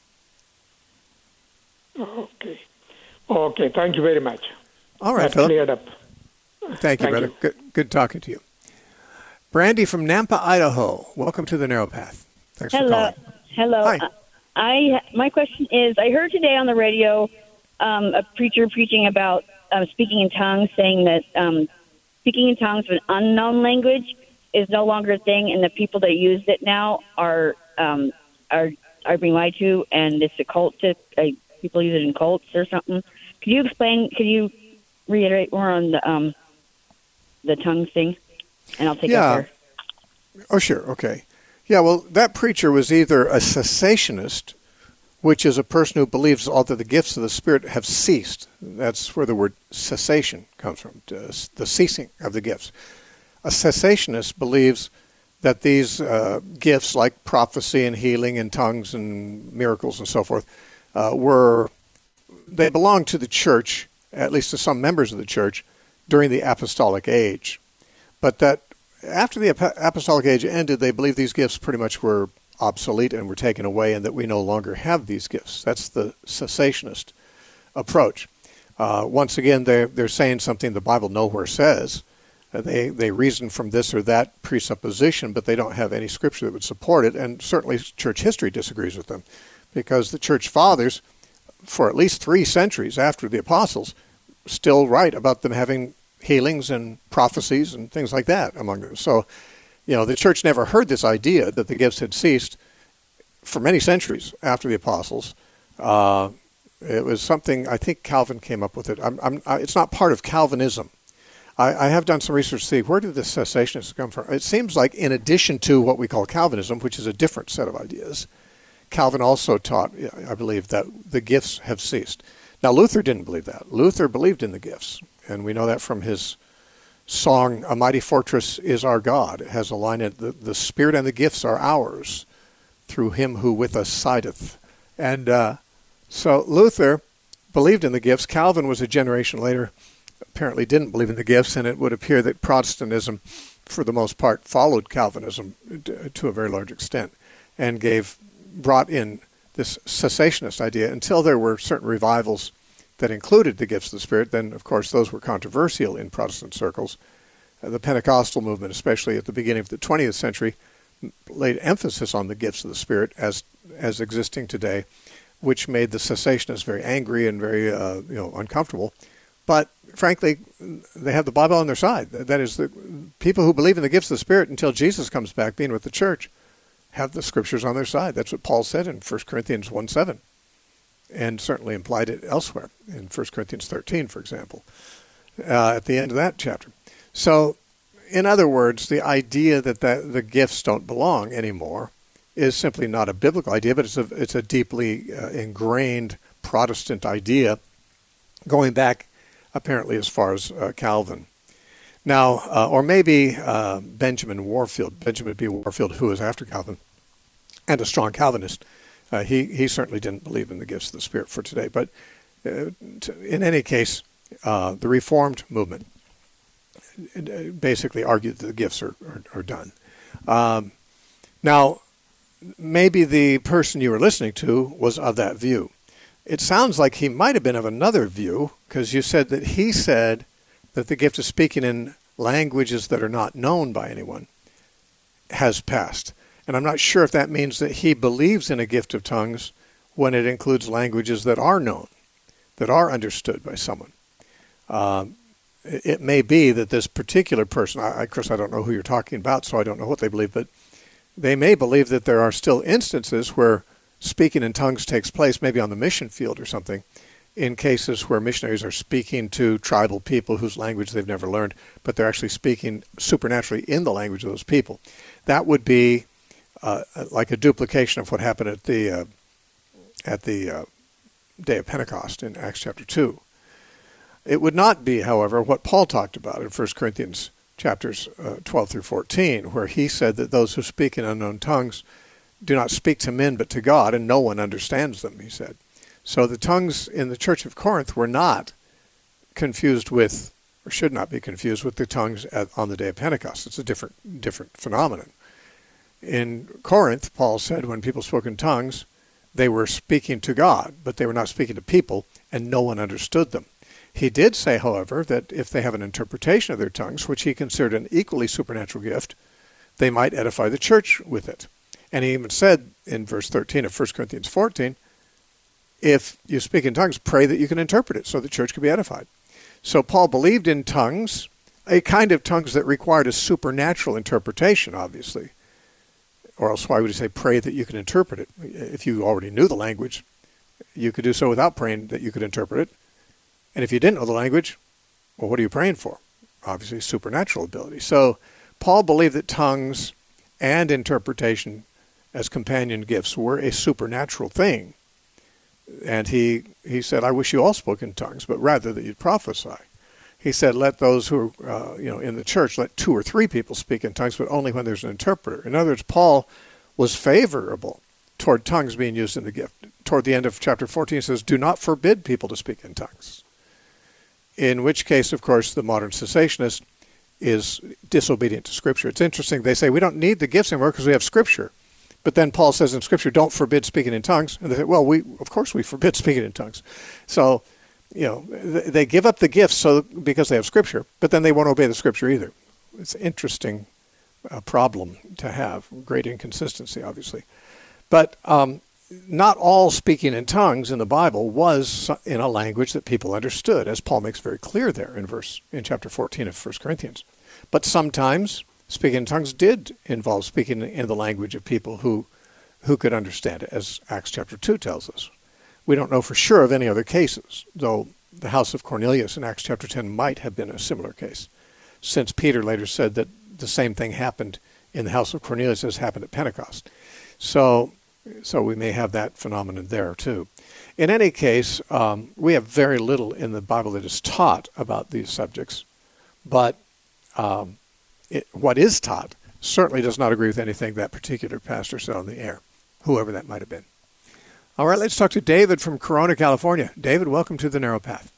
Okay. Okay, thank you very much. All right, That's Philip. cleared up. Thank you, Thank brother. you. Good, good talking to you. Brandy from Nampa, Idaho. Welcome to the Narrow Path. Thanks Hello. for calling. Hello. Hi. Uh, I my question is, I heard today on the radio um, a preacher preaching about um, speaking in tongues, saying that um, speaking in tongues of an unknown language is no longer a thing, and the people that use it now are um, are are being lied to, and it's a cult. To, uh, people use it in cults or something. Could you explain? Could you reiterate more on the um, the tongues thing? And I'll take Yeah. it there. Oh, sure. Okay. Yeah, well, that preacher was either a cessationist, which is a person who believes all that the gifts of the Spirit have ceased. That's where the word cessation comes from, the ceasing of the gifts. A cessationist believes that these uh, gifts, like prophecy and healing and tongues and miracles and so forth, uh, were, they belonged to the church, at least to some members of the church, during the apostolic age. But that after the apostolic age ended, they believed these gifts pretty much were obsolete and were taken away, and that we no longer have these gifts. That's the cessationist approach. Uh, once again, they're, they're saying something the Bible nowhere says. Uh, they, they reason from this or that presupposition, but they don't have any scripture that would support it, and certainly church history disagrees with them, because the church fathers, for at least three centuries after the apostles, still write about them having healings and prophecies and things like that among them. So, you know, the church never heard this idea that the gifts had ceased for many centuries after the apostles. Uh, it was something, I think Calvin came up with it. I'm, I'm, I, it's not part of Calvinism. I, I have done some research to see where did the cessationists come from. It seems like in addition to what we call Calvinism, which is a different set of ideas, Calvin also taught, I believe, that the gifts have ceased. Now, Luther didn't believe that. Luther believed in the gifts. And we know that from his song, A Mighty Fortress is Our God. It has a line in it, the, the Spirit and the gifts are ours through him who with us sideth. And uh, so Luther believed in the gifts. Calvin was a generation later, apparently didn't believe in the gifts, and it would appear that Protestantism, for the most part, followed Calvinism to a very large extent and gave, brought in this cessationist idea until there were certain revivals that included the gifts of the Spirit. Then, of course, those were controversial in Protestant circles. Uh, the Pentecostal movement, especially at the beginning of the twentieth century, laid emphasis on the gifts of the Spirit as as existing today, which made the cessationists very angry and very uh, you know uncomfortable. But frankly, they have the Bible on their side. That is, the people who believe in the gifts of the Spirit until Jesus comes back, being with the church, have the Scriptures on their side. That's what Paul said in First Corinthians one seven. And certainly implied it elsewhere in First Corinthians thirteen, for example, uh, at the end of that chapter. So, in other words, the idea that the, the gifts don't belong anymore is simply not a biblical idea, but it's a, it's a deeply uh, ingrained Protestant idea going back apparently as far as uh, Calvin. Now, uh, or maybe uh, Benjamin Warfield, Benjamin B. Warfield, who was after Calvin, and a strong Calvinist. Uh, he, he certainly didn't believe in the gifts of the Spirit for today. But uh, to, in any case, uh, the Reformed movement basically argued that the gifts are, are, are done. Um, now, maybe the person you were listening to was of that view. It sounds like he might have been of another view, because you said that he said that the gift of speaking in languages that are not known by anyone has passed. And I'm not sure if that means that he believes in a gift of tongues when it includes languages that are known, that are understood by someone. Um, it may be that this particular person, I, of course I don't know who you're talking about, so I don't know what they believe, but they may believe that there are still instances where speaking in tongues takes place, maybe on the mission field or something, in cases where missionaries are speaking to tribal people whose language they've never learned, but they're actually speaking supernaturally in the language of those people. That would be uh, like a duplication of what happened at the uh, at the uh, day of Pentecost in Acts chapter two. It would not be, however, what Paul talked about in First Corinthians chapters uh, twelve through fourteen, where he said that those who speak in unknown tongues do not speak to men but to God, and no one understands them, he said. So the tongues in the church of Corinth were not confused with, or should not be confused with, the tongues at, on the day of Pentecost. It's a different different phenomenon. In Corinth, Paul said when people spoke in tongues, they were speaking to God, but they were not speaking to people, and no one understood them. He did say, however, that if they have an interpretation of their tongues, which he considered an equally supernatural gift, they might edify the church with it. And he even said in verse thirteen of First Corinthians fourteen, if you speak in tongues, pray that you can interpret it so the church can be edified. So Paul believed in tongues, a kind of tongues that required a supernatural interpretation, obviously. Or else why would he say pray that you can interpret it? If you already knew the language, you could do so without praying that you could interpret it. And if you didn't know the language, well, what are you praying for? Obviously, supernatural ability. So Paul believed that tongues and interpretation as companion gifts were a supernatural thing. And he, he said, I wish you all spoke in tongues, but rather that you'd prophesy. He said, let those who are uh, you know, in the church, let two or three people speak in tongues, but only when there's an interpreter. In other words, Paul was favorable toward tongues being used in the gift. Toward the end of chapter fourteen, he says, do not forbid people to speak in tongues. In which case, of course, the modern cessationist is disobedient to Scripture. It's interesting. They say, we don't need the gifts anymore because we have Scripture. But then Paul says in Scripture, don't forbid speaking in tongues. And they say, well, we of course we forbid speaking in tongues. So, you know, they give up the gifts so because they have Scripture, but then they won't obey the Scripture either. It's an interesting uh, problem to have. Great inconsistency, obviously. But um, not all speaking in tongues in the Bible was in a language that people understood, as Paul makes very clear there in verse in chapter fourteen of First Corinthians. But sometimes speaking in tongues did involve speaking in the language of people who who could understand it, as Acts chapter two tells us. We don't know for sure of any other cases, though the house of Cornelius in Acts chapter ten might have been a similar case, since Peter later said that the same thing happened in the house of Cornelius as happened at Pentecost. So, so we may have that phenomenon there too. In any case, um, we have very little in the Bible that is taught about these subjects, but um, it, what is taught certainly does not agree with anything that particular pastor said on the air, whoever that might have been. All right, let's talk to David from Corona, California. David, welcome to The Narrow Path.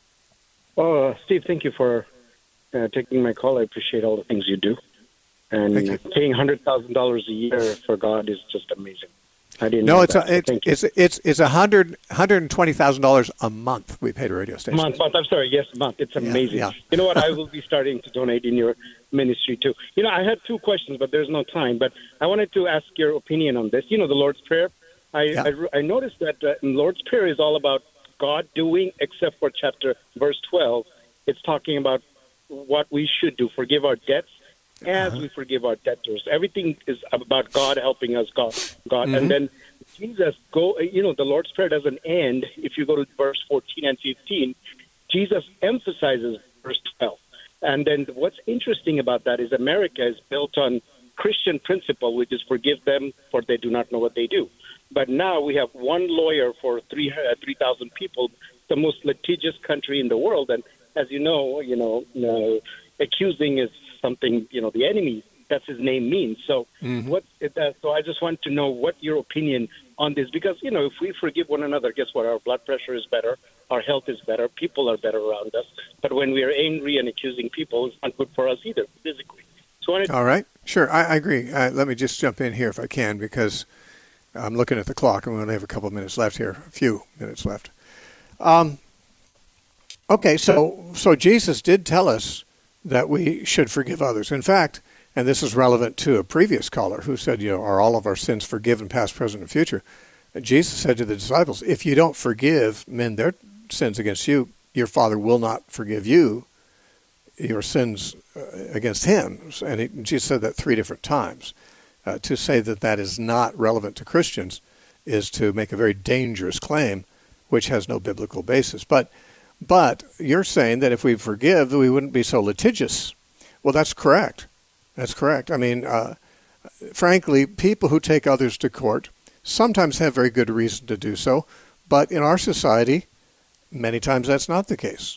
Oh, uh, Steve, thank you for uh, taking my call. I appreciate all the things you do. And paying one hundred thousand dollars a year for God is just amazing. I didn't no, know it's that. A, it's, it's it's it's a hundred hundred and twenty thousand dollars a month. We paid a radio station. Month, month. I'm sorry. Yes, month. It's amazing. Yeah, yeah. You know what? I will be starting to donate in your ministry too. You know, I had two questions, but there's no time. But I wanted to ask your opinion on this. You know, the Lord's Prayer. I yeah. I, I noticed that uh, Lord's Prayer is all about God doing, except for chapter verse twelve. It's talking about what we should do: forgive our debts as uh-huh. we forgive our debtors. Everything is about God helping us, God, God, mm-hmm. and then Jesus go. You know, the Lord's Prayer doesn't end. If you go to verse fourteen and fifteen, Jesus emphasizes verse twelve. And then what's interesting about that is America is built on Christian principle, which is forgive them, for they do not know what they do. But now we have one lawyer for three uh, three thousand people, the most litigious country in the world. And as you know, you know, uh, accusing is something, you know, the enemy, that's his name means. So mm-hmm. what? Uh, so I just want to know what your opinion on this, because, you know, if we forgive one another, guess what? Our blood pressure is better, our health is better, people are better around us. But when we are angry and accusing people, it's not good for us either, physically. So I All right. Sure, I, I agree. Uh, let me just jump in here if I can, because I'm looking at the clock and we only have a couple of minutes left here, a few minutes left. Um, okay, so so Jesus did tell us that we should forgive others. In fact, and this is relevant to a previous caller who said, you know, are all of our sins forgiven, past, present, and future? Jesus said to the disciples, if you don't forgive men their sins against you, your Father will not forgive you your sins against him. And he, Jesus said that three different times. Uh, to say that that is not relevant to Christians is to make a very dangerous claim, which has no biblical basis. But but you're saying that if we forgive, we wouldn't be so litigious. Well, that's correct. That's correct. I mean, uh, frankly, people who take others to court sometimes have very good reason to do so, but in our society, many times that's not the case.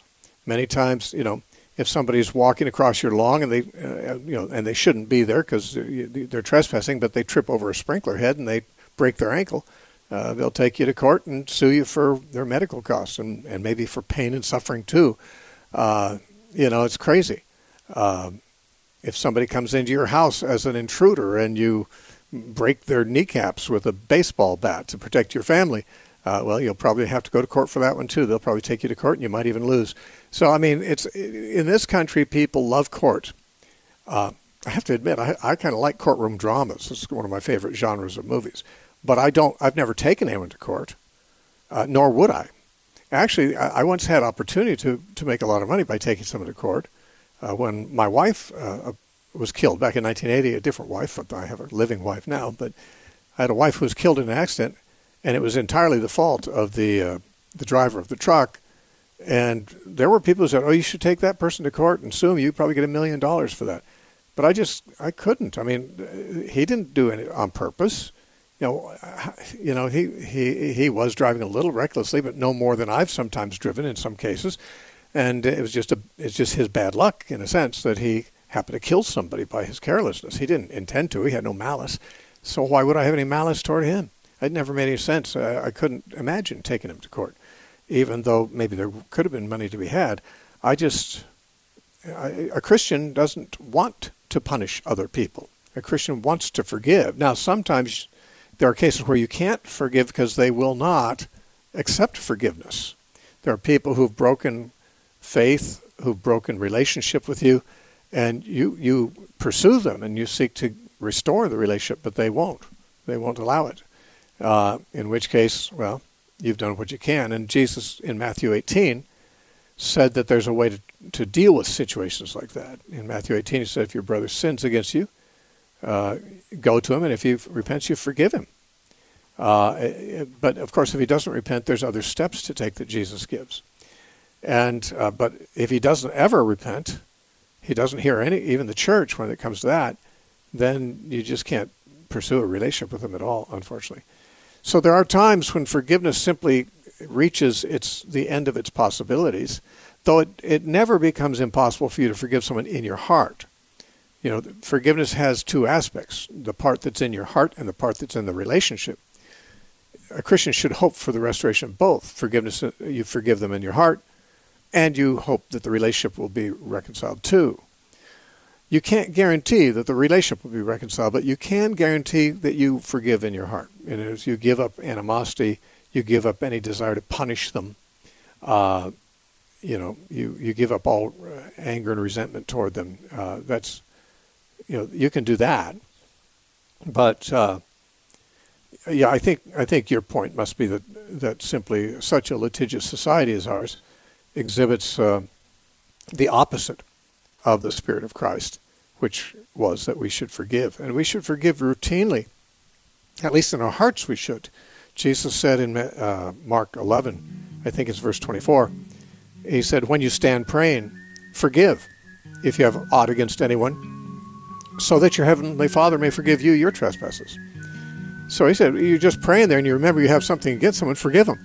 Many times, you know, if somebody's walking across your lawn and they, uh, you know, and they shouldn't be there because they're trespassing, but they trip over a sprinkler head and they break their ankle, uh, they'll take you to court and sue you for their medical costs and, and maybe for pain and suffering too. Uh, you know, it's crazy. Uh, if somebody comes into your house as an intruder and you break their kneecaps with a baseball bat to protect your family, uh, well, you'll probably have to go to court for that one too. They'll probably take you to court and you might even lose. So, I mean, it's in this country, people love court. Uh, I have to admit, I, I kind of like courtroom dramas. It's one of my favorite genres of movies. But I don't, I've never taken anyone to court, uh, nor would I. Actually, I, I once had opportunity to, to make a lot of money by taking someone to court. Uh, when my wife uh, was killed back in nineteen eighty, a different wife, I have a living wife now, but I had a wife who was killed in an accident, and it was entirely the fault of the uh, the driver of the truck. And there were people who said, oh, you should take that person to court and sue him. You probably get a million dollars for that. But I just, I couldn't. I mean, he didn't do it on purpose. You know, you know, he, he, he was driving a little recklessly, but no more than I've sometimes driven in some cases. And it was just a, it's just his bad luck in a sense that he happened to kill somebody by his carelessness. He didn't intend to. He had no malice. So why would I have any malice toward him? It never made any sense. I, I couldn't imagine taking him to court. Even though maybe there could have been money to be had. I just, I, a Christian doesn't want to punish other people. A Christian wants to forgive. Now, sometimes there are cases where you can't forgive because they will not accept forgiveness. There are people who've broken faith, who've broken relationship with you, and you, you pursue them and you seek to restore the relationship, but they won't. They won't allow it. Uh, in which case, well, you've done what you can. And Jesus in Matthew eighteen said that there's a way to, to deal with situations like that. In Matthew eighteen, he said, if your brother sins against you, uh, go to him, and if he repents, you forgive him. Uh, but, of course, if he doesn't repent, there's other steps to take that Jesus gives. And uh, but if he doesn't ever repent, he doesn't hear any, even the church when it comes to that, then you just can't pursue a relationship with him at all, unfortunately. So there are times when forgiveness simply reaches its the end of its possibilities, though it, it never becomes impossible for you to forgive someone in your heart. You know, forgiveness has two aspects, the part that's in your heart and the part that's in the relationship. A Christian should hope for the restoration of both. Forgiveness, you forgive them in your heart, and you hope that the relationship will be reconciled too. You can't guarantee that the relationship will be reconciled, but you can guarantee that you forgive in your heart. And as you give up animosity, you give up any desire to punish them. Uh, you know, you, you give up all anger and resentment toward them. Uh, that's, you know, you can do that. But uh, yeah, I think I think your point must be that that simply such a litigious society as ours exhibits uh, the opposite of the Spirit of Christ, which was that we should forgive. And we should forgive routinely. At least in our hearts we should. Jesus said in uh, Mark eleven, I think it's verse twenty-four, he said, when you stand praying, forgive if you have aught against anyone, so that your heavenly Father may forgive you your trespasses. So he said, you're just praying there and you remember you have something against someone, forgive them.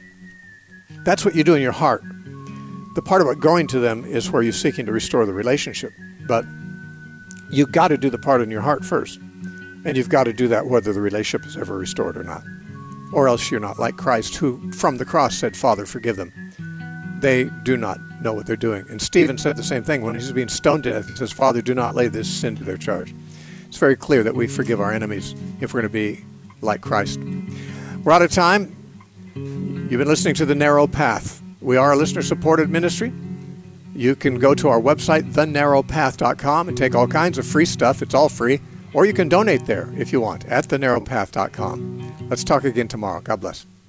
That's what you do in your heart. The part about going to them is where you're seeking to restore the relationship. But you've got to do the part in your heart first. And you've got to do that whether the relationship is ever restored or not. Or else you're not like Christ, who from the cross said, Father, forgive them. They do not know what they're doing. And Stephen said the same thing when he was being stoned to death. He says, Father, do not lay this sin to their charge. It's very clear that we forgive our enemies if we're going to be like Christ. We're out of time. You've been listening to The Narrow Path. We are a listener-supported ministry. You can go to our website, the narrow path dot com, and take all kinds of free stuff. It's all free. Or you can donate there if you want at the narrow path dot com. Let's talk again tomorrow. God bless.